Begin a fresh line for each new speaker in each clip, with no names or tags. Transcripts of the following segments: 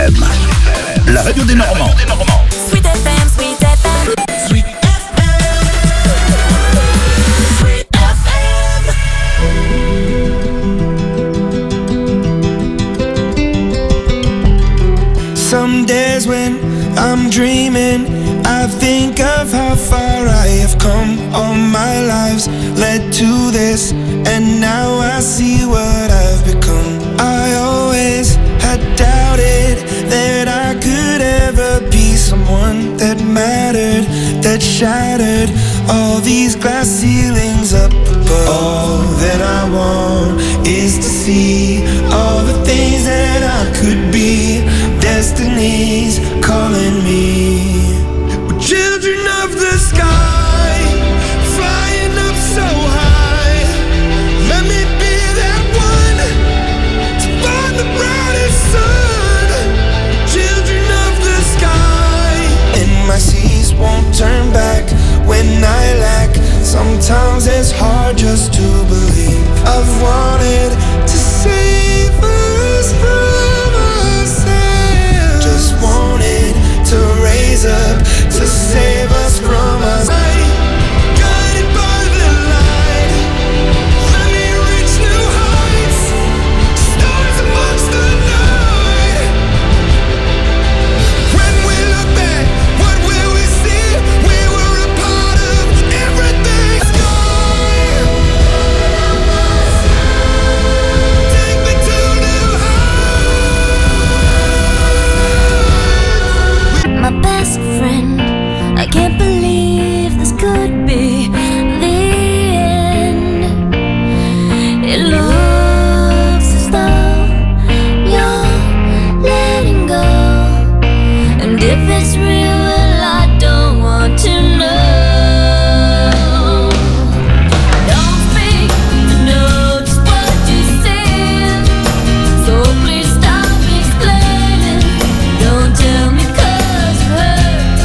FM, la radio des Normands.
Sweet FM, Sweet FM. Sweet
Some days when I'm dreaming, I think of how far I have come. All my lives led to this, and now I see what I've become. I always had doubted that I could ever be someone that mattered, that shattered all these glass ceilings up above. All that I want is to see all the things that I could be. Destiny's calling me. We're children of the sky, flying up so high. Let me be that one to find the brightest sun. Children of the sky, and my seas won't turn back when I lack. Sometimes it's hard just to believe. I've wanted to save us from ourselves. Just wanted to raise up, to save us from us. Guided by the light, let me reach new heights. Stars amongst the night. When we look back, what will we see? We were a part of everything. Sky, take me to new heights.
My best friend, I can't believe this could be the end. It looks as though you're letting go, and if it's real, well, I don't want to know. Don't speak to know just what you said, so please stop explaining. Don't tell me 'cause it hurts.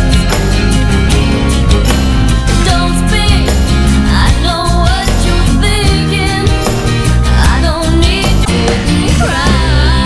Don't speak, I know what you're thinking. I don't need to cry.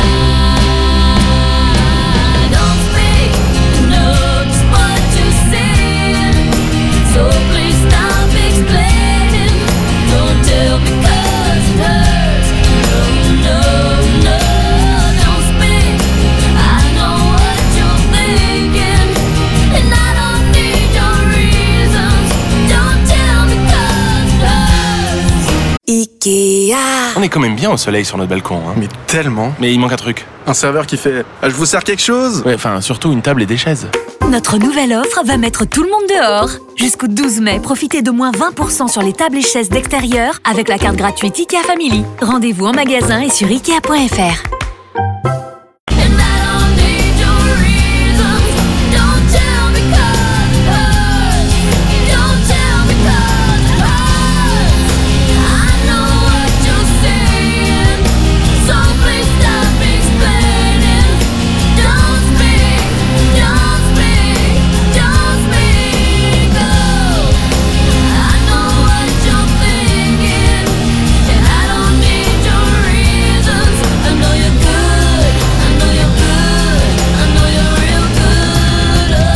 Don't speak, know just what you said, so please stop explaining. Don't tell me 'cause it hurts. No, no, no, don't speak. I know what you're thinking, and I don't need your reasons. Don't tell me 'cause it hurts. Ikea.
On est quand même bien au soleil sur notre balcon, hein.
Mais tellement.
Mais il manque un truc.
Un serveur qui fait « Ah, je vous sers quelque chose ?»
Ouais, enfin, surtout une table et des chaises.
Notre nouvelle offre va mettre tout le monde dehors. Jusqu'au 12 mai, profitez de moins 20% sur les tables et chaises d'extérieur avec la carte gratuite IKEA Family. Rendez-vous en magasin et sur ikea.fr.
And I don't need your reasons. Don't tell me 'cause it hurts. Don't tell me 'cause it hurts. I know what you're saying, so please stop explaining. Don't speak, don't speak, don't speak. Oh, I know what you're thinking, and I don't need your reasons. I know you're good, I know you're good, I know you're real good. Oh,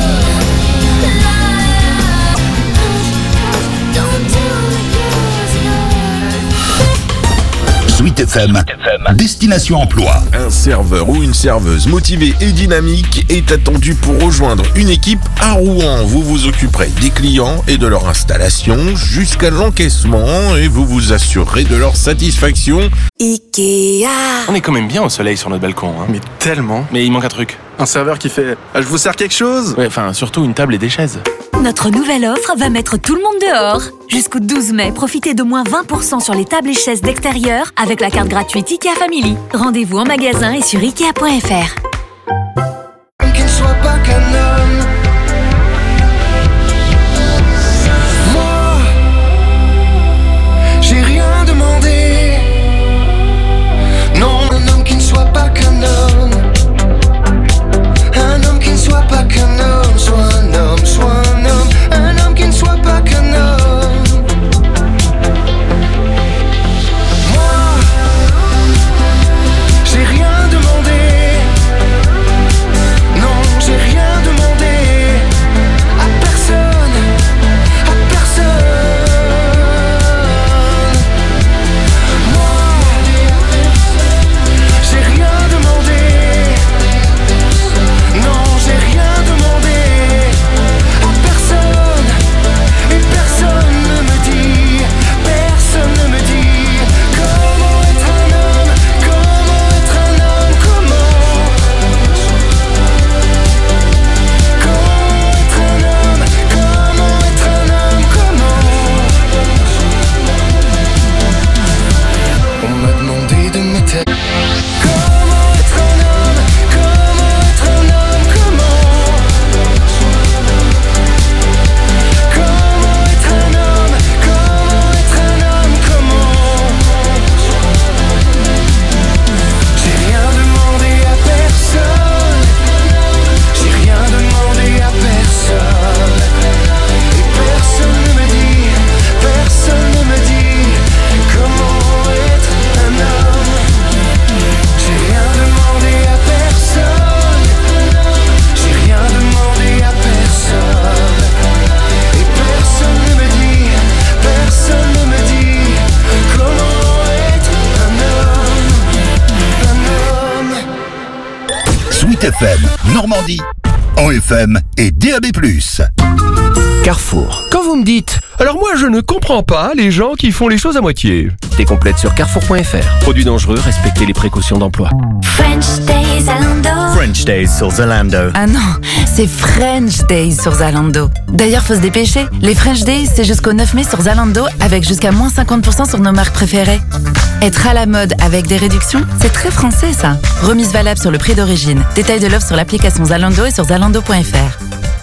don't tell me 'cause it hurts.
Sweet FM, Destination Emploi.
Un serveur ou une serveuse motivée et dynamique est attendu pour rejoindre une équipe à Rouen. Vous vous occuperez des clients et de leur installation jusqu'à l'encaissement et vous vous assurerez de leur satisfaction.
Ikea.
On est quand même bien au soleil sur notre balcon, hein.
Mais tellement.
Mais il manque un truc.
Un serveur qui fait « Ah, je vous sers quelque chose ?»
Ouais, enfin, surtout une table et des chaises.
Notre nouvelle offre va mettre tout le monde dehors. Jusqu'au 12 mai, profitez de moins 20% sur les tables et chaises d'extérieur avec la carte gratuite IKEA Family. Rendez-vous en magasin et sur ikea.fr.
Qu'il ne soit pas qu'un homme. Moi, j'ai rien demandé. Non, un homme qui ne soit pas qu'un homme. Un homme qui ne soit pas qu'un homme. Soit un homme, soit un homme. Un homme qui ne soit pas qu'un homme. Moi, j'ai rien demandé.
Sweet FM, Normandie, en FM et DAB+.
Carrefour. Quand vous me dites « Alors moi je ne comprends pas les gens qui font les choses à moitié », t'es complète sur carrefour.fr. Produits dangereux, respectez les précautions d'emploi.
French Days Zalando.
French Days sur Zalando.
Ah non, c'est French Days sur Zalando. D'ailleurs, faut se dépêcher. Les French Days, c'est jusqu'au 9 mai sur Zalando avec jusqu'à moins 50% sur nos marques préférées. Être à la mode avec des réductions, c'est très français ça. Remise valable sur le prix d'origine. Détail de l'offre sur l'application Zalando et sur zalando.fr.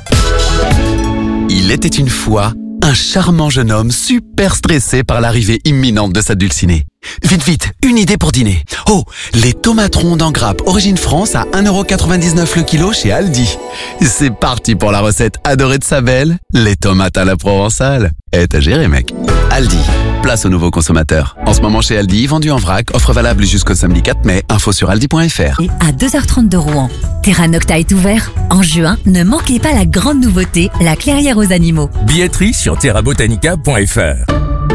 Il était une fois un charmant jeune homme super stressé par l'arrivée imminente de sa dulcinée. Vite, vite, une idée pour dîner. Oh, les tomates rondes en grappe origine France à 1,99€ le kilo chez Aldi. C'est parti pour la recette adorée de sa belle, les tomates à la provençale. T'as géré, mec. Aldi, place aux nouveaux consommateurs. En ce moment chez Aldi, vendu en vrac, offre valable jusqu'au samedi 4 mai, info sur aldi.fr.
Et à 2h30 de Rouen, Terra Nocta est ouvert. En juin, ne manquez pas la grande nouveauté, la clairière aux animaux.
Billetterie sur terrabotanica.fr.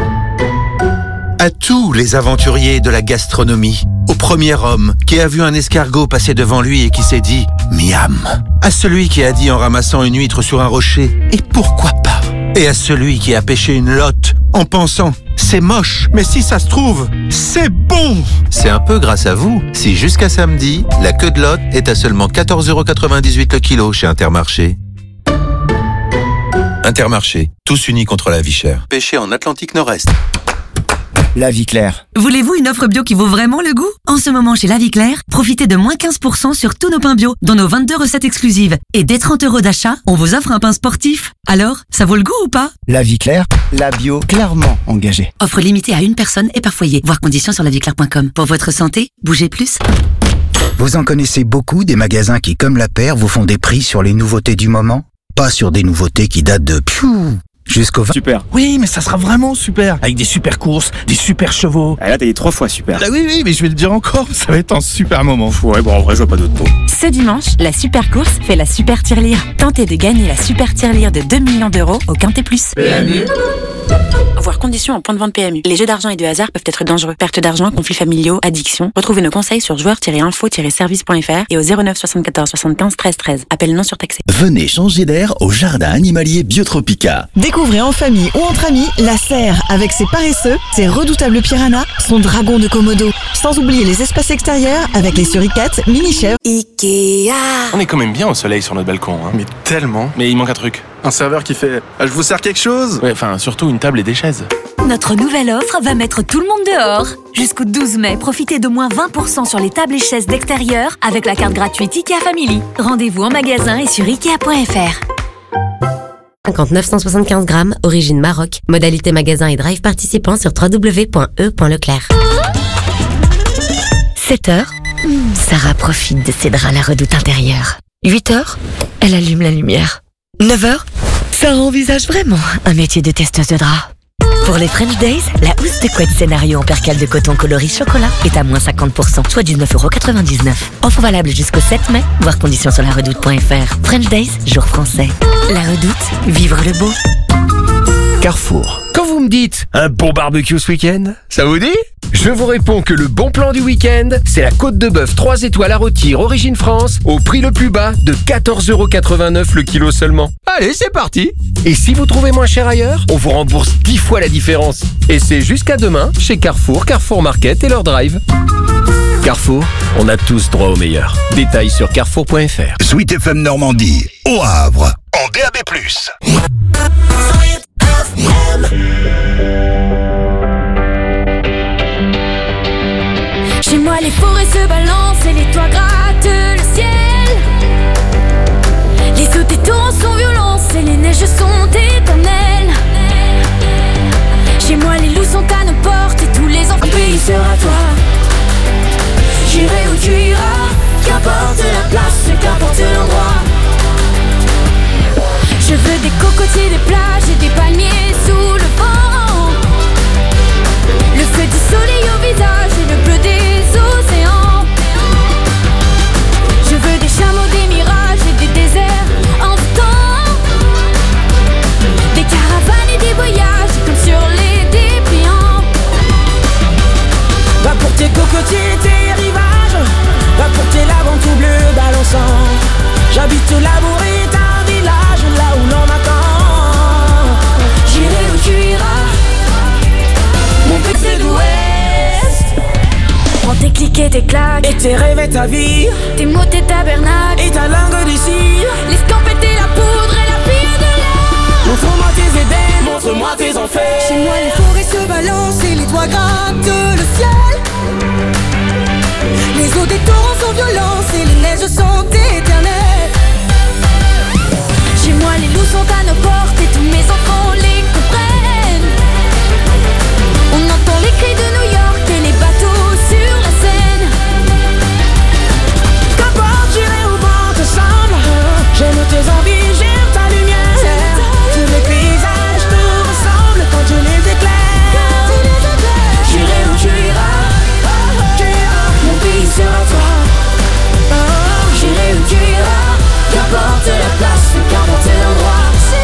À tous les aventuriers de la gastronomie, au premier homme qui a vu un escargot passer devant lui et qui s'est dit « Miam », à celui qui a dit en ramassant une huître sur un rocher « Et pourquoi pas ?» et à celui qui a pêché une lotte en pensant « C'est moche, mais si ça se trouve, c'est bon !» C'est un peu grâce à vous si jusqu'à samedi, la queue de lotte est à seulement 14,98€ le kilo chez Intermarché. Intermarché, tous unis contre la vie chère. Pêché en Atlantique Nord-Est.
La Vie Claire.
Voulez-vous une offre bio qui vaut vraiment le goût? En ce moment chez La Vie Claire, profitez de moins 15% sur tous nos pains bio, dont nos 22 recettes exclusives. Et dès 30€ d'achat, on vous offre un pain sportif. Alors, ça vaut le goût ou pas?
La Vie Claire, la bio clairement engagée.
Offre limitée à une personne et par foyer. Voir conditions sur laviclaire.com. Pour votre santé, bougez plus.
Vous en connaissez beaucoup des magasins qui, comme La Paire, vous font des prix sur les nouveautés du moment? Pas sur des nouveautés qui datent de jusqu'au 20.
Super. Oui, mais ça sera vraiment super. Avec des super courses, des super chevaux.
Ah là, t'as dit 3 fois super.
Ah oui, mais je vais le dire encore. Ça va être un super moment.
Ouais, bon, en vrai, je vois pas d'autres mots.
Ce dimanche, la super course fait la super tirelire. Tentez de gagner la super tirelire de 2 millions d'euros au Quintet Plus.
PMU. Voir conditions en point de vente PMU. Les jeux d'argent et de hasard peuvent être dangereux. Perte d'argent, conflits familiaux, addiction. Retrouvez nos conseils sur joueurs-info-service.fr et au 09 74 75 13 13. Appel non surtaxé.
Venez changer d'air au jardin animalier Biotropica.
Découvrez en famille ou entre amis la serre avec ses paresseux, ses redoutables piranhas, son dragon de Komodo. Sans oublier les espaces extérieurs avec les suricates, mini-chèvres.
Ikea. On est quand même bien au soleil sur notre balcon. Hein.
Mais tellement.
Mais il manque un truc.
Un serveur qui fait « Je vous sers quelque chose ?»
Ouais, enfin, surtout une table et des chaises.
Notre nouvelle offre va mettre tout le monde dehors. Jusqu'au 12 mai, profitez de moins 20% sur les tables et chaises d'extérieur avec la carte gratuite IKEA Family. Rendez-vous en magasin et sur Ikea.fr.
975 grammes, origine Maroc. Modalité magasin et drive participant sur www.e.leclerc.
7h, Sarah profite de ses draps à la redoute intérieure. 8h, elle allume la lumière. 9h, Sarah envisage vraiment un métier de testeuse de draps. Pour les French Days, la housse de couette scénario en percale de coton coloris chocolat est à moins 50%, soit 19,99€. Offre valable jusqu'au 7 mai, voir conditions sur laredoute.fr. French Days, jour français. La Redoute, vivre le beau.
Carrefour. Quand vous me dites un bon barbecue ce week-end, ça vous dit? Je vous réponds que le bon plan du week-end, c'est la côte de bœuf 3 étoiles à rôtir origine France au prix le plus bas de 14,89€ le kilo seulement. Allez, c'est parti! Et si vous trouvez moins cher ailleurs, on vous rembourse 10 fois la différence. Et c'est jusqu'à demain chez Carrefour, Carrefour Market et leur drive. Carrefour, on a tous droit au meilleur. Détails sur carrefour.fr.
Sweet FM Normandie, au Havre, en DAB+.
Chez moi les forêts se balancent et les toits grattent le ciel. Les sauts des torrents sont violents et les neiges sont éternelles. Chez moi les loups sont à nos portes et tous les enfants. Un pays sera toi. J'irai où tu iras, qu'importe la place, qu'importe l'endroit. Je veux des cocotiers, des plages et des palmiers sous le vent. Le feu du soleil au visage et le bleu des océans.
tes rêves et ta vie,
tes mots, tes tabernacles
et ta langue de cire.
L'escampette et la poudre et la pierre de l'art.
Montre-moi tes Éden, montre-moi tes enfers.
Chez moi les forêts se balancent et les toits grattent le ciel. Les eaux des torrents sont violentes et les neiges sont éternelles. Chez moi les loups sont à nos portes et tous mes enfants les comprennent. On entend les cris de New York et les bateaux sur la Seine.
Qu'importe, j'irai au bord te semble. J'aime tes envies, j'aime ta lumière. Tous les paysages te ressemblent quand tu les éclaires. J'irai où tu iras, mon pays sera toi. J'irai où tu iras, qu'importe la place, qu'importe l'endroit.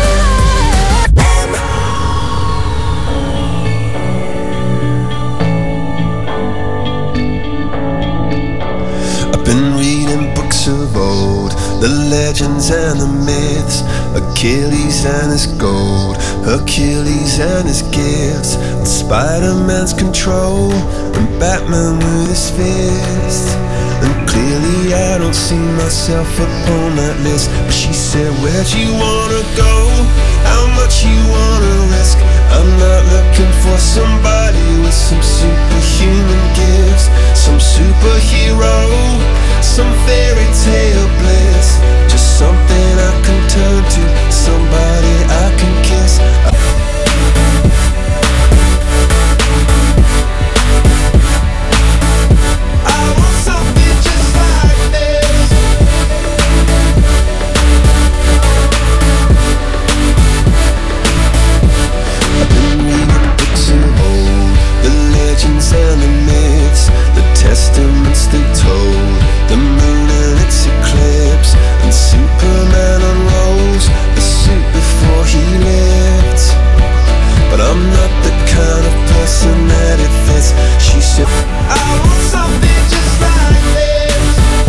I've been reading books of old, the legends and the myths, Achilles and his gold, Hercules and his gifts, and Spider-Man's control, and Batman with his fist. And clearly I don't see myself upon that list. But she said, where'd you wanna go? How much you wanna risk? I'm not looking for somebody with some superhuman gifts, some superhero, some fairy tale bliss. Just something I can turn to, somebody I can kiss. And the myths, the testaments they told, the moon and its eclipse, and Superman unrolls the suit before he lived. But I'm not the kind of person that it fits. She said, I want something just like this.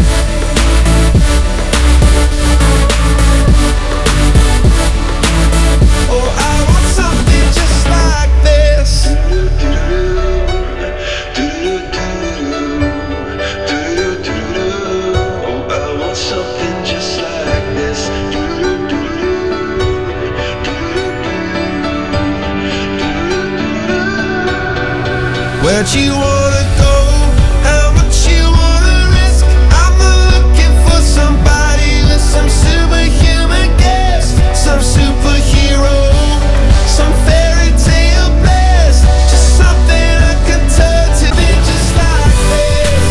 Oh, I want something just like this. Where'd you wanna go? How much you wanna risk? I'm not looking for somebody with some superhuman gifts, some superhero, some fairy tale bliss. Just something I can turn to, be just like this.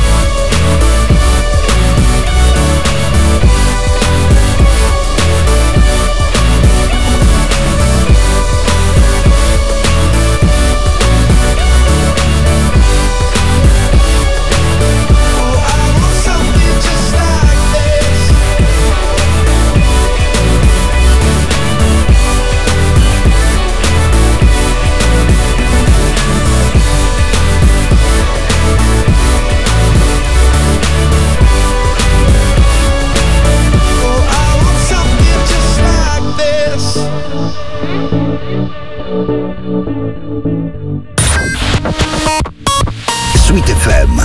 Sweet FM.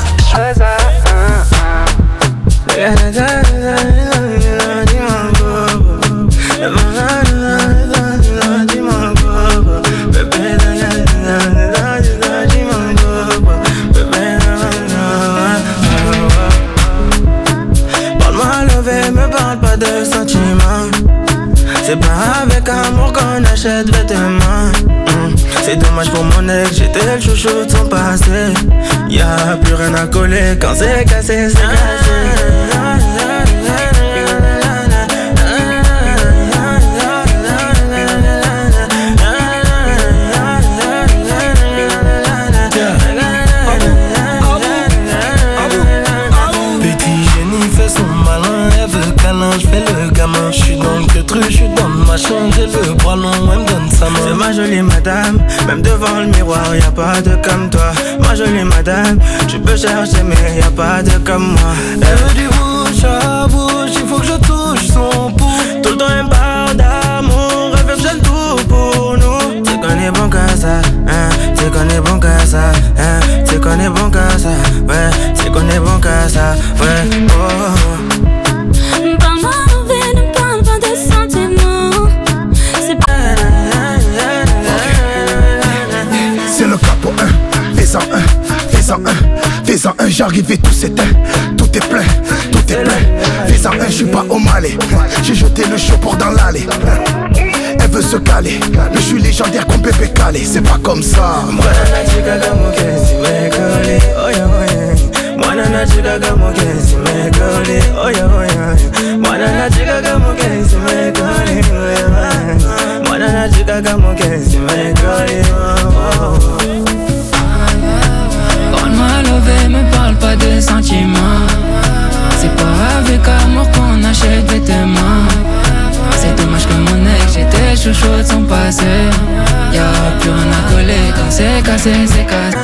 Parle-moi levé, me parle pas de sentiments. C'est pas avec amour qu'on achète vêtements. C'est dommage pour mon ex, j'étais le chouchou de son passé. Y'a plus rien à coller, quand c'est cassé, c'est cassé. Petit génie fait son malin, elle veut câlin, j'fais le gamin. J'suis dans le queutru, j'suis dans le machin, j'ai le bras long, elle me donne sa main. C'est ma jolie madame, même devant le miroir, y'a pas de comme toi. Ma jolie madame, tu peux chercher mais y'a pas de comme moi. Elle veut du bouche à bouche, il faut que je touche son pouls. Tout le temps elle me parle d'amour, elle veut que je donne tout pour nous. C'est qu'on est bon qu'à ça, hein, c'est qu'on est bon qu'à ça, hein, c'est qu'on est bon qu'à ça, ouais, c'est qu'on est bon qu'à casa, fuego.
Parle-moi d'envie, ne parle pas de sentiments.
C'est le capo 1, fais-en un, fais-en un, fais-en un, j'arrive et tout s'éteint. Tout est plein, fais-en un, j'suis pas au Malais. J'ai jeté le show pour dans l'allée. Elle veut se caler, mais j'suis légendaire comme Pépé Calé. C'est pas comme ça.
Parle-moi lové, me parle pas de sentiments. C'est pas avec amour qu'on achète des vêtements. C'est dommage que mon ex, j'étais chouchou de son passé. Y'a plus rien à coller quand c'est cassé, c'est cassé.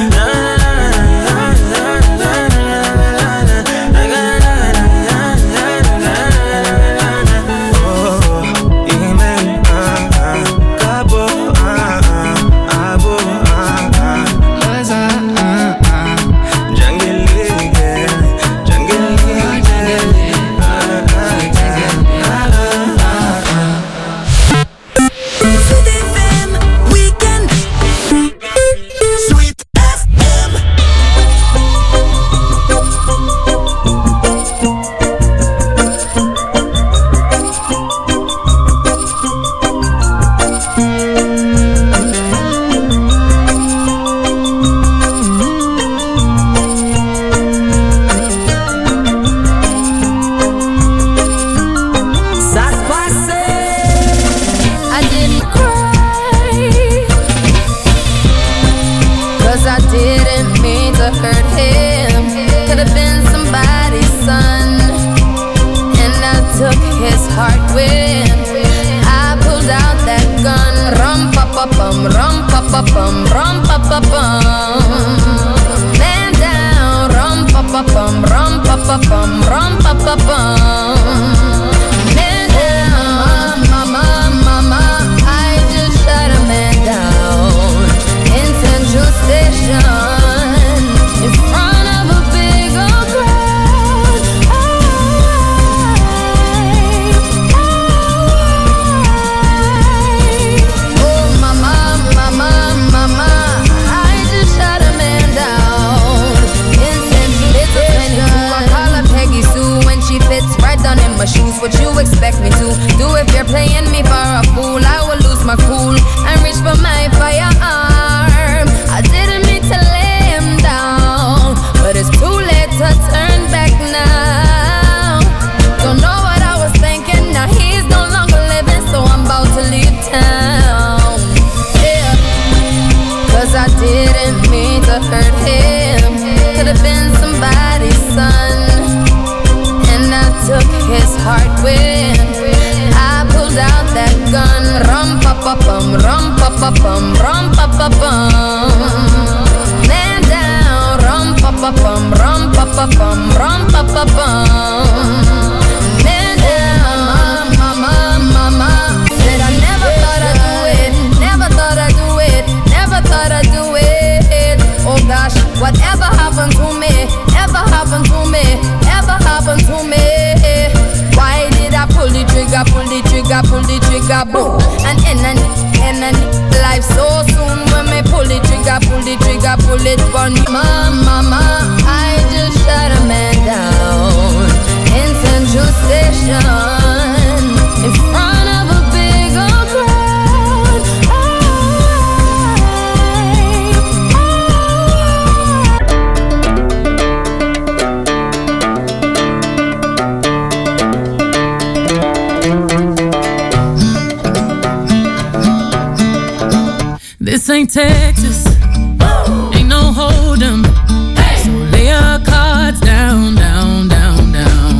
This ain't Texas, ain't no hold'em. So lay your cards down, down, down,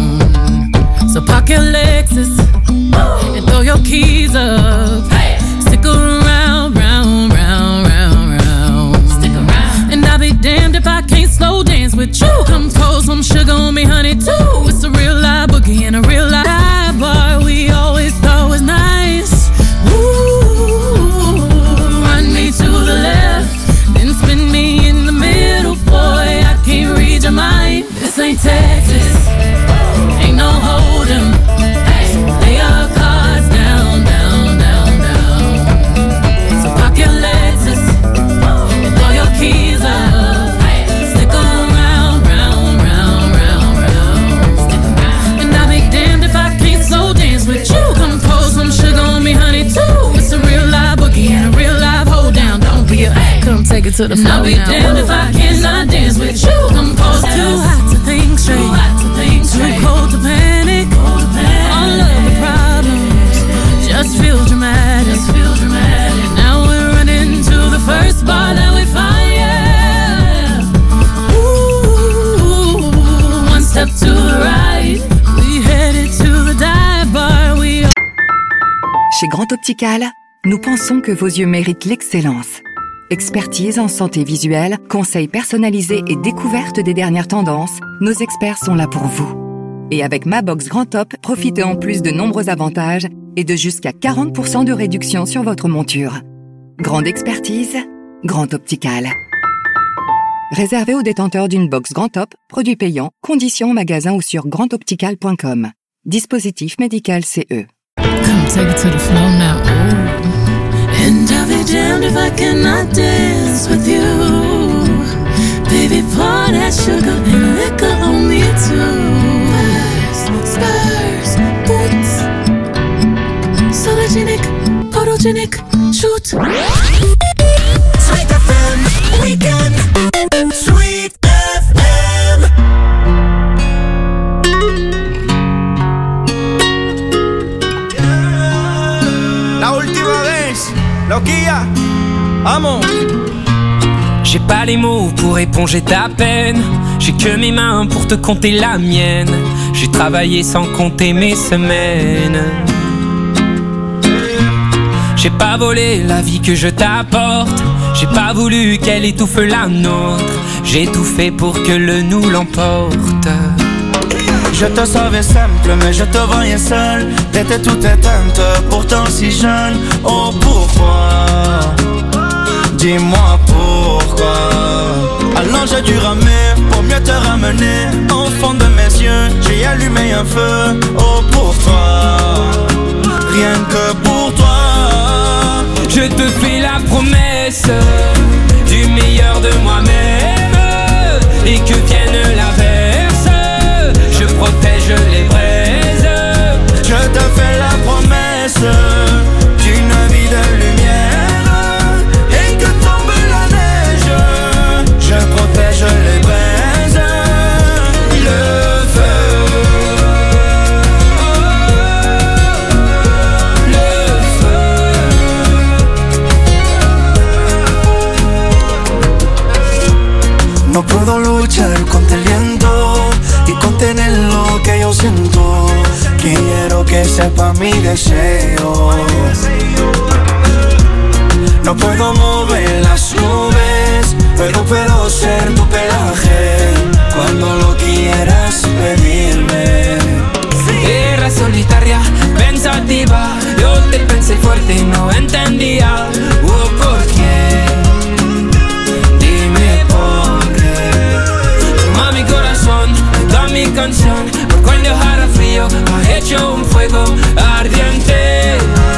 down. So park your Lexus and throw your keys up. Stick around, round, round, round, round. Stick around. And I'll be damned if I can't slow dance with you. Come pour some sugar on me, honey, too. It's a real live boogie and a real live dive bar we always thought was nice. To the left, then spin me in the middle, boy, I can't read your mind. This to the
And
flow
I'll be
now.
damned if I cannot dance with you. Come close.
Too hot to think straight. Too cold to panic. All of the problems just feel dramatic. Now we're running to the first bar that we find. Yeah. Ooh, one step to the right. We headed to the dive bar. We are.
Chez Grand Optical, nous pensons que vos yeux méritent l'excellence. Expertise en santé visuelle, conseils personnalisés et découverte des dernières tendances, nos experts sont là pour vous. Et avec Ma Box Grand Top, profitez en plus de nombreux avantages et de jusqu'à 40% de réduction sur votre monture. Grande expertise, Grand Optical. Réservé aux détenteurs d'une box Grand Top, produit payant, conditions en magasin ou sur grandoptical.com. Dispositif médical CE.
Come take it to the flow now. Ooh.
And I'll be damned if I cannot dance with you. Baby, pour that sugar and liquor on me too. Spurs, boots, sologenic, photogenic, shoot.
Sweet FM, weekend, Sweet FM.
La última vez, loquilla, vamos.
J'ai pas les mots pour éponger ta peine. J'ai que mes mains pour te compter la mienne. J'ai travaillé sans compter mes semaines. J'ai pas volé la vie que je t'apporte. J'ai pas voulu qu'elle étouffe la nôtre. J'ai tout fait pour que le nous l'emporte.
Je te savais simple, mais je te voyais seul. T'étais toute éteinte, pourtant si jeune. Oh pourquoi? Dis-moi pourquoi. Alors j'ai dû ramer pour mieux te ramener. Au fond de mes yeux, j'ai allumé un feu. Oh pour toi, rien que pour toi.
Je te fais la promesse du meilleur de moi-même. Et que vienne l'averse, je protège les braises.
Je te fais la promesse d'une vie de lumière. Et que tombe la neige, je protège les braises. Le feu, le feu. No puedo luchar contra el viento y contener lo que yo siento. Quiero que sepa mi deseo. No puedo mover las nubes, pero puedo ser tu pelaje cuando lo quieras pedirme.
Era solitaria, pensativa. Yo te pensé fuerte y no entendía. ¿Por qué? Dime por qué. Toma mi corazón, toda mi canción. Por cuando dejara frío, ha hecho un fuego ardiente.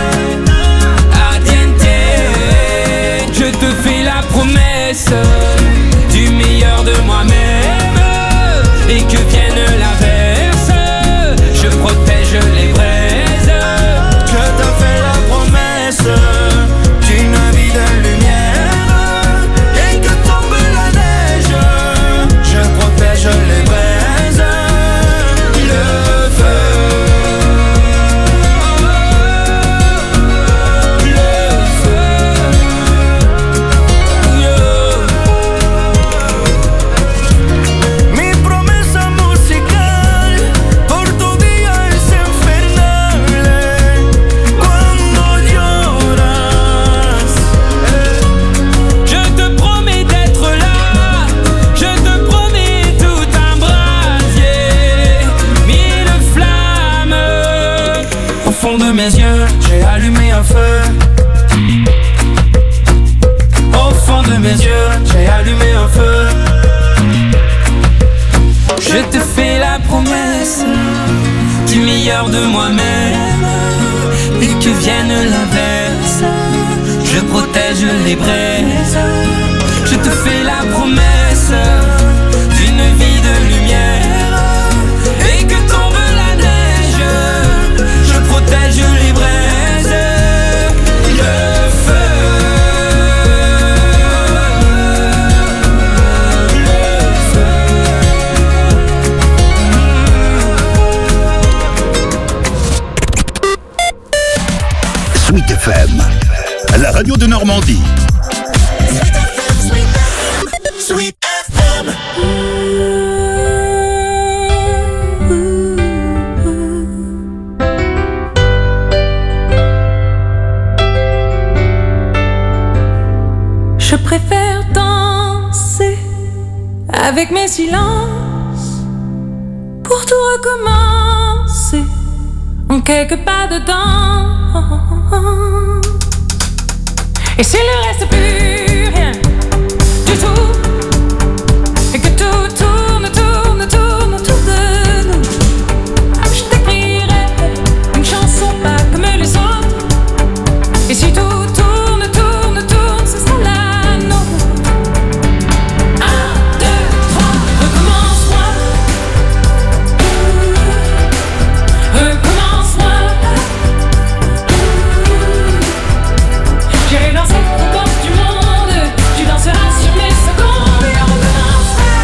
Ardiente. Je te fais la promesse du meilleur de moi-même. Et que vienne l'averse, je protège les braises.
Je te fais la promesse d'une vie de lumière. Et que tombe la neige, je protège les braises. Le feu, le feu. Mi promesa musical por tu día es infernal. Cuando lloras,
Je te promets d'être là. Je te promets tout un brasier. Mille flammes.
au fond de mes yeux, j'ai allumé un feu. Au fond de mes yeux, j'ai allumé un feu.
Je te fais la promesse du meilleur de moi-même. Et que vienne l'averse, je protège les braises. Je te fais la promesse d'une vie de lumière. Et que tombe la neige, je protège les braises. Le feu,
Sweet FM, la radio de Normandie.
Sweet FM.
Je préfère danser avec mes silences pour tout recommencer en quelques pas dedans. Et s'il ne reste plus rien du tout, et que tout tourne autour de nous, je t'écrirai une chanson pas comme les autres. Et si tout tourne, ce sera la nôtre. 1, 2, 3, recommence-moi. Recommence-moi. J'irai danser aux portes du monde. Tu danseras sur mes secondes. Et on recommencera.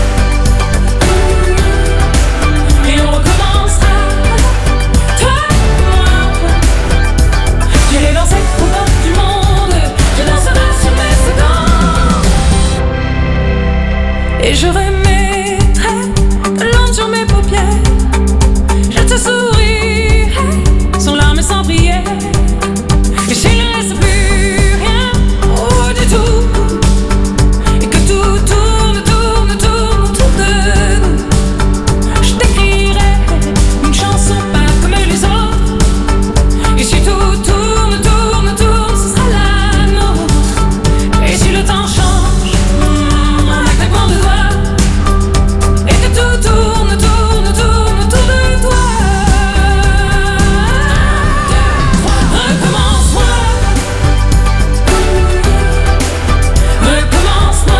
Et on recommencera. Toi et moi. J'irai danser aux portes du monde. Tu danseras sur mes secondes. Et je remettrai de l'encre sur mes paupières. Je te sourirai sans larmes et sans prière. Et s'il ne reste plus rien du tout, et que tout tourne autour de nous, je t'écrirai une chanson pas comme les autres. Et si tout tourne, ce sera la nôtre. Et si le temps change en un claquement de doigts, et que tout tourne autour de toi. Recommence-moi. Recommence-moi.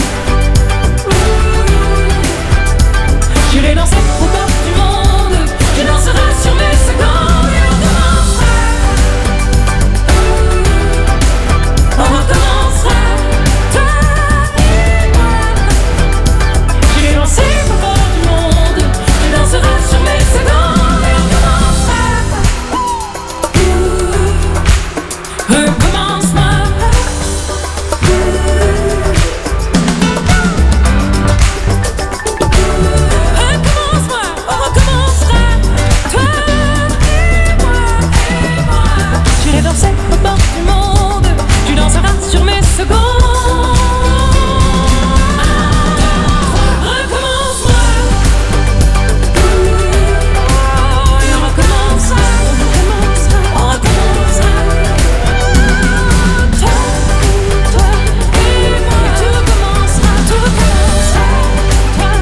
J'irai danser aux portes du monde. Tu danseras sur mes secondes. Et on recommencera. On recommencera. Toi et moi. J'irai danser aux portes du monde. Tu danseras sur mes secondes. Et on recommencera. Recommence-moi. Recommence-moi, on recommencera. Toi et moi. J'irai danser aux portes du monde. Tu danseras sur mes secondes. Recommence-moi. Et on recommencera. On recommencera. Toi et moi. Tu recommenceras. Toi et moi.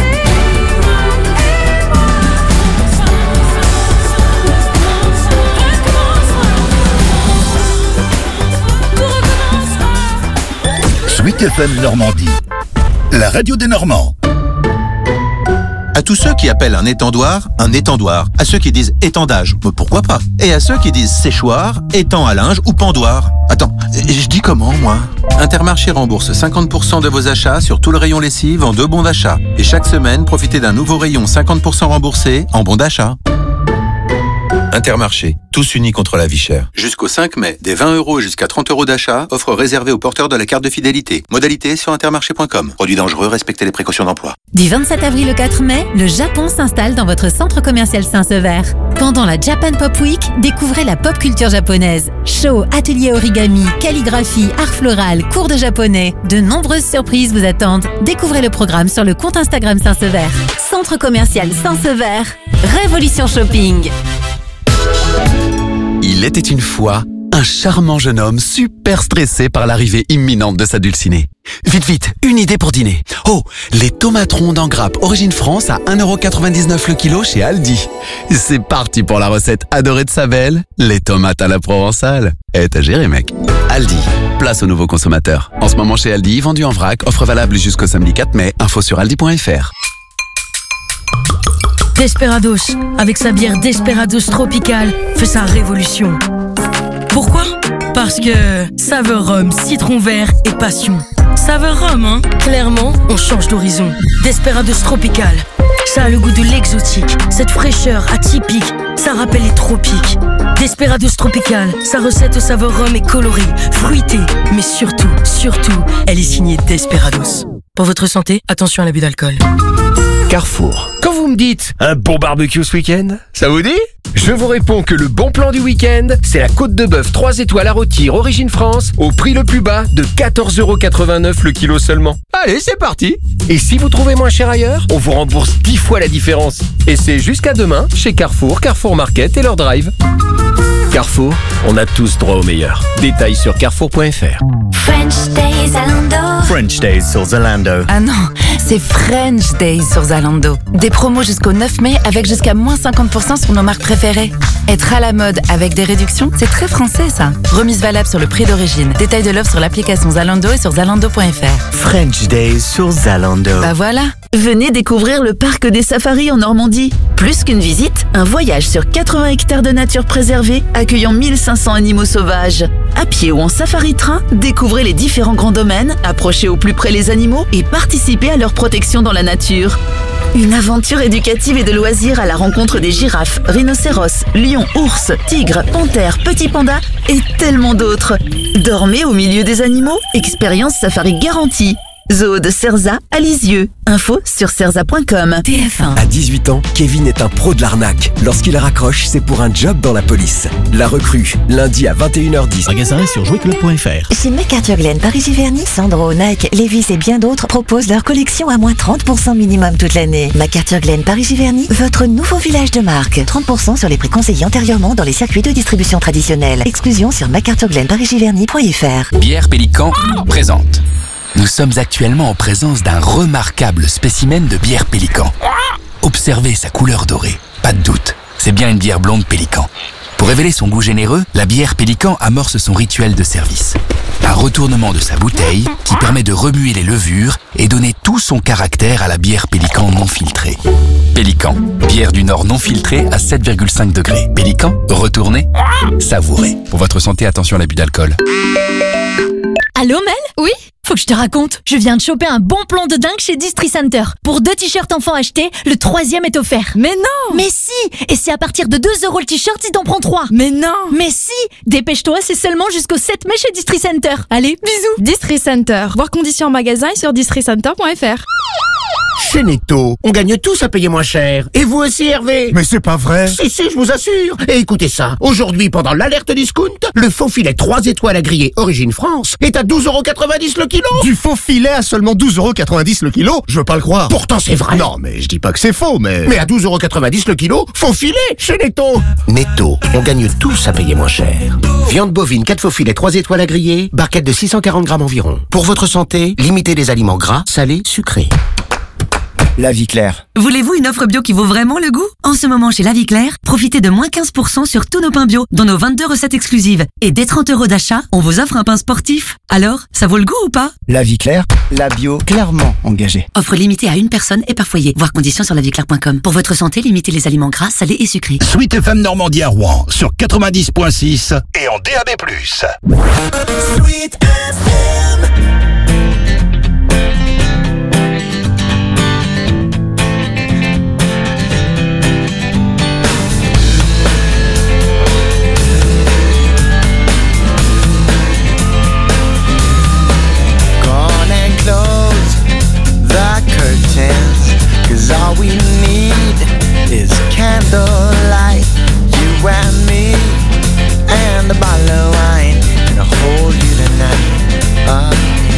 Sweet FM Normandie, la radio des Normands.
À tous ceux qui appellent un étendoir, à ceux qui disent étendage, pourquoi pas? Et à ceux qui disent séchoir, étang à linge ou pendoir. Attends, je dis comment, moi? Intermarché rembourse 50% de vos achats sur tout le rayon lessive en 2 bons d'achat. Et chaque semaine, profitez d'un nouveau rayon 50% remboursé en bons d'achat. Intermarché, tous unis contre la vie chère. Jusqu'au 5 mai, des 20 € jusqu'à 30 € d'achat, offre réservée aux porteurs de la carte de fidélité. Modalité sur intermarché.com. Produit dangereux, respectez les précautions d'emploi.
Du 27 avril au 4 mai, le Japon s'installe dans votre centre commercial Saint-Sever. Pendant la Japan Pop Week, découvrez la pop culture japonaise. Show, ateliers origami, calligraphie, art floral, cours de japonais. De nombreuses surprises vous attendent. Découvrez le programme sur le compte Instagram Saint-Sever. Centre commercial Saint-Sever. Révolution Shopping.
Il était une fois un charmant jeune homme super stressé par l'arrivée imminente de sa dulcinée. Vite, une idée pour dîner. Oh, les tomates rondes en grappe origine France à 1,99 € le kilo chez Aldi. C'est parti pour la recette adorée de sa belle, les tomates à la provençale. T'as géré, mec. Aldi, place aux nouveaux consommateurs. En ce moment chez Aldi, vendu en vrac, offre valable jusqu'au samedi 4 mai, info sur aldi.fr.
Desperados, avec sa bière Desperados tropicale, fait sa révolution. Pourquoi ? Parce que saveur rhum, citron vert et passion. Saveur rhum, hein ? Clairement, on change d'horizon. Desperados tropical,
Ça a le goût de l'exotique, cette fraîcheur atypique, ça rappelle les tropiques. Desperados Tropical, sa recette saveur rhum et colorée, fruitée, mais surtout, elle est signée Desperados. Pour votre santé, attention à l'abus d'alcool.
Carrefour. Quand vous me dites un bon barbecue ce week-end, ça vous dit? Je vous réponds que le bon plan du week-end, c'est la côte de bœuf 3 étoiles à rôtir Origine France au prix le plus bas de 14,89€ le kilo seulement. Allez, c'est parti! Et si vous trouvez moins cher ailleurs, on vous rembourse 10 fois la différence. Et c'est jusqu'à demain chez Carrefour, Carrefour Market et leur drive. Carrefour, on a tous droit au meilleur. Détails sur carrefour.fr.
French Days Zalando.
French Days sur Zalando.
Ah non, c'est French Days sur Zalando. Des promos jusqu'au 9 mai avec jusqu'à moins 50% sur nos marques préférées. Être à la mode avec des réductions, c'est très français ça. Remise valable sur le prix d'origine. Détail de l'offre sur l'application Zalando et sur zalando.fr.
French Days sur Zalando.
Bah voilà.
Venez découvrir le parc des safaris en Normandie. Plus qu'une visite, un voyage sur 80 hectares de nature préservée, accueillant 1500 animaux sauvages. À pied ou en safari-train, découvrez les différents grands domaines, approchez au plus près les animaux et participez à leur protection dans la nature. Une aventure éducative et de loisirs à la rencontre des girafes, rhinocéros, lions, ours, tigres, panthères, petits pandas et tellement d'autres. Dormez au milieu des animaux, expérience safari garantie. Zoo de Cerza à Lisieux. Info sur cerza.com. TF1.
À 18 ans, Kevin est un pro de l'arnaque. Lorsqu'il raccroche, c'est pour un job dans la police. La recrue, lundi à 21h10.
Magasin sur joueclub.fr.
Chez McArthurGlen, Paris Giverny, Sandro, Nike, Levi's et bien d'autres proposent leur collection à moins 30% minimum toute l'année. McArthurGlen, Paris Giverny, votre nouveau village de marque. 30% sur les prix conseillés antérieurement dans les circuits de distribution traditionnels. Exclusion sur McArthurGlenParisGiverny.fr.
Bière Pélican présente. Nous sommes actuellement en présence d'un remarquable spécimen de bière Pélican. Observez sa couleur dorée, pas de doute, c'est bien une bière blonde Pélican. Pour révéler son goût généreux, la bière Pélican amorce son rituel de service. Un retournement de sa bouteille qui permet de remuer les levures et donner tout son caractère à la bière Pélican non filtrée. Pélican, bière du Nord non filtrée à 7,5 degrés. Pélican, retournez, savourez. Pour votre santé, attention à l'abus d'alcool.
Allô Mel? Oui? Faut que je te raconte, je viens de choper un bon plan de dingue chez Distri Center. Pour 2 t-shirts enfants achetés, le 3e est offert.
Mais non!
Mais si! Et c'est à partir de 2€ le t-shirt si t'en prends 3.
Mais non!
Mais si! Dépêche-toi, c'est seulement jusqu'au 7 mai chez Distri Center. Allez, bisous!
Distri Center. Voir conditions en magasin et sur districenter.fr.
Chez Netto, on gagne tous à payer moins cher. Et vous aussi, Hervé?
Mais c'est pas vrai.
Si, je vous assure. Et écoutez ça. Aujourd'hui, pendant l'alerte discount, le faux filet 3 étoiles à griller Origine France est à 12,90€ le kilo.
Du faux filet à seulement 12,90€ le kilo? Je veux pas le croire.
Pourtant, c'est vrai.
Non, mais je dis pas que c'est faux, mais...
Mais à 12,90€ le kilo, faux filet chez Netto. Netto, on gagne tous à payer moins cher. Viande bovine 4 faux filets 3 étoiles à griller, barquette de 640 grammes environ. Pour votre santé, limitez les aliments gras, salés, sucrés.
La Vie Claire.
Voulez-vous une offre bio qui vaut vraiment le goût? En ce moment, chez La Vie Claire, profitez de moins 15% sur tous nos pains bio, dans nos 22 recettes exclusives. Et dès 30€ d'achat, on vous offre un pain sportif. Alors, ça vaut le goût ou pas?
La Vie Claire, la bio clairement engagée.
Offre limitée à une personne et par foyer. Voir conditions sur laviclaire.com. Pour votre santé, limitez les aliments gras, salés et sucrés.
Sweet FM Normandie à Rouen sur 90.6 et en DAB+.
Sweet FM.
Cause all we need is candlelight, you and me, and a bottle of wine, and I'll hold you tonight.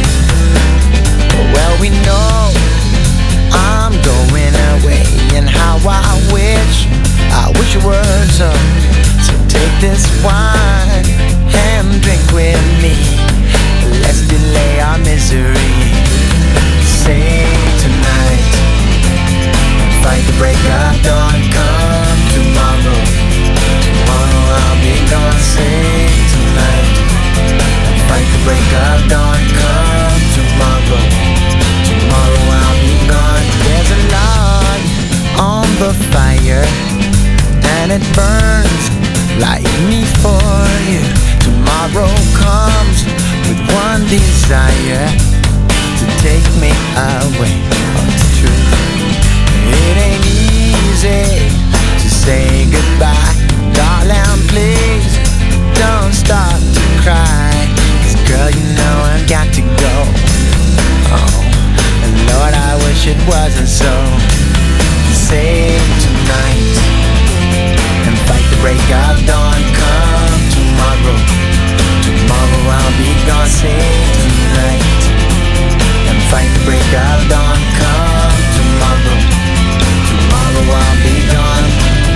Well, we know I'm going away, and how I wish it were so. So take this wine and drink with me. Let's delay our misery. Say tonight, fight the break of dawn, come tomorrow. Tomorrow I'll be gone. Say tonight, fight the break of dawn, come tomorrow. Tomorrow I'll be gone. There's a log on the fire, and it burns like me for you. Tomorrow comes with one desire, to take me away. Oh, it's true. It ain't easy to say goodbye. Darling, please don't start to cry. 'Cause girl, you know I've got to go. Oh, and Lord, I wish it wasn't so. Save tonight and fight the break of dawn. Come tomorrow, tomorrow I'll be gone. Save tonight and fight the break of dawn. Come tomorrow, tomorrow I'll be gone.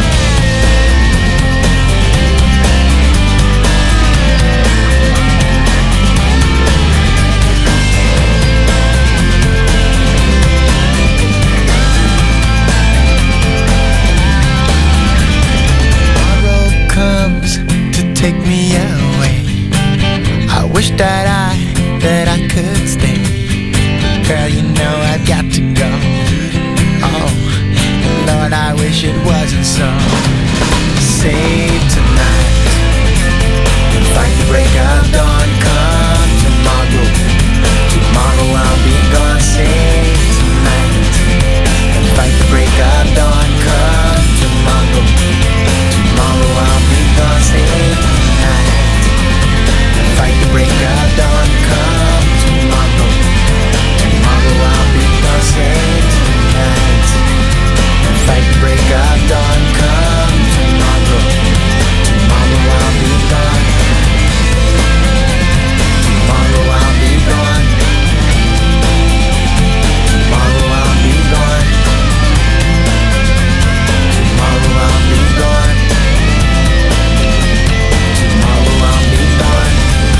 Comes to take me away. I wish that I could stay. Girl, you know I've got to go. Oh, Lord, I wish it wasn't so. Save tonight and fight the break of dawn. Come tomorrow, tomorrow I'll be gone. Save tonight and fight the break of dawn. Come tomorrow, tomorrow I'll be gone. Save tonight and fight the break of dawn. Come tomorrow, tomorrow I'll be gone. Save tonight and fight the break of dawn. Come tomorrow, tomorrow I'll be gone. Tomorrow I'll be gone. Tomorrow I'll be gone. Tomorrow I'll be gone. Tomorrow I'll be gone.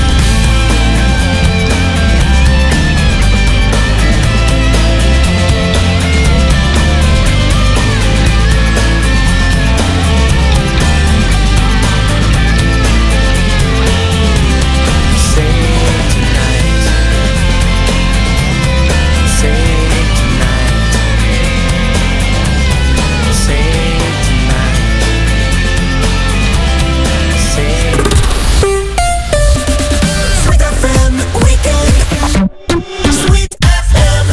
Save tonight. Save tonight. Save tonight. Save.
Sweet FM Weekend. Sweet FM.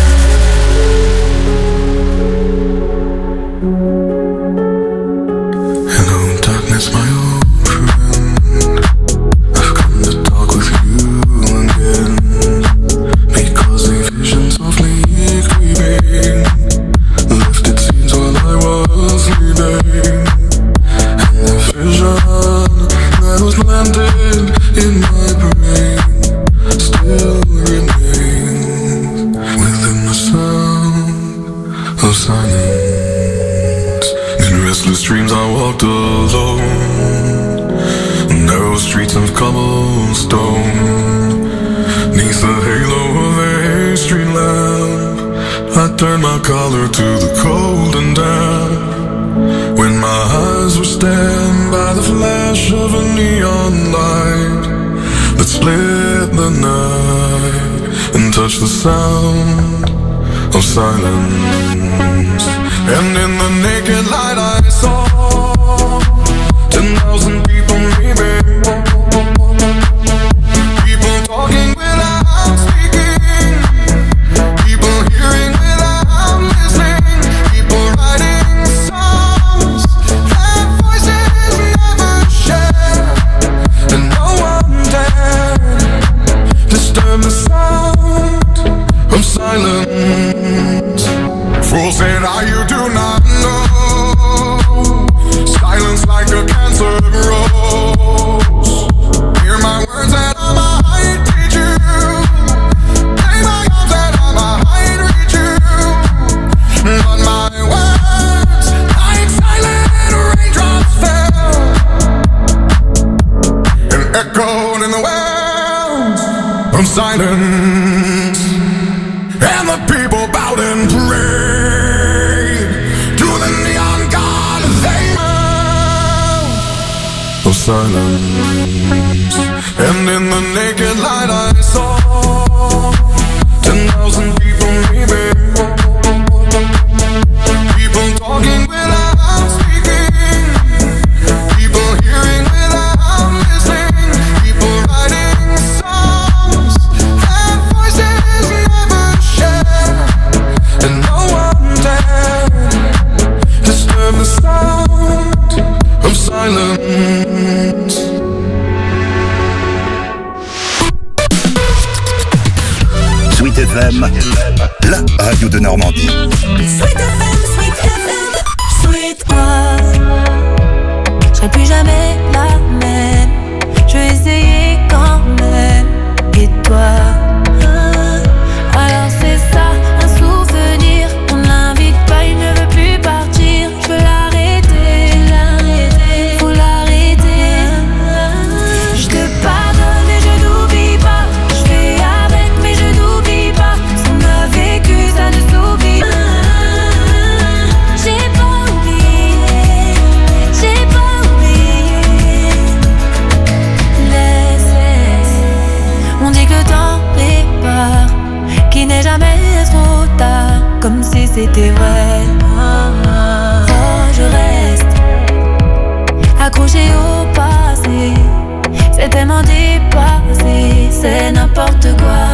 Hello, darkness, my old friend. I've come to talk with you again. Because the vision softly creeping lifted scenes while I was sleeping. And the vision that was planted in my brain still remains within the sound of silence. In restless dreams I walked alone, narrow streets of cobblestone. Neath the halo of a street lamp, I turned my collar to the cold and damp. When my eyes were stabbed by the flash of a neon light that split the night and touched the sound of silence. And in the naked light I saw 10,000 people maybe. People talking without speaking. People hearing without listening. People writing songs that voices never share. And no one dared disturb the sound of silence. Fool said, you do not know. Silence like a cancer grows. Hear my words and I might teach you. Lay my arms and I might reach you. But my words, like silent raindrops, fell and echoed in the wells of silence. And the people bowed and prayed to the neon god they made of silence. And in the naked light I saw 10,000 people maybe. People talking without speaking. People hearing without listening. People writing songs that voices never share. And no one dared silence.
Sweet FM, la radio de Normandie.
Sweet FM, Sweet FM, Sweet moi. Je serai plus jamais la même. Je vais essayer quand même. Et toi? Alors c'est ça, un souvenir. On l'invite pas, il ne veut plus partir. Je veux l'arrêter, faut l'arrêter. Je te pardonne et je n'oublie pas. Je fais avec mais je n'oublie pas. Ce qu'on a vécu ça ne s'oublie pas. J'ai pas oublié, j'ai pas oublié. Laisse, on dit que le temps répare, qu'il n'est jamais trop tard, comme si c'était vrai. Oh, je reste accroché au passé, c'est tellement dépassé, c'est n'importe quoi.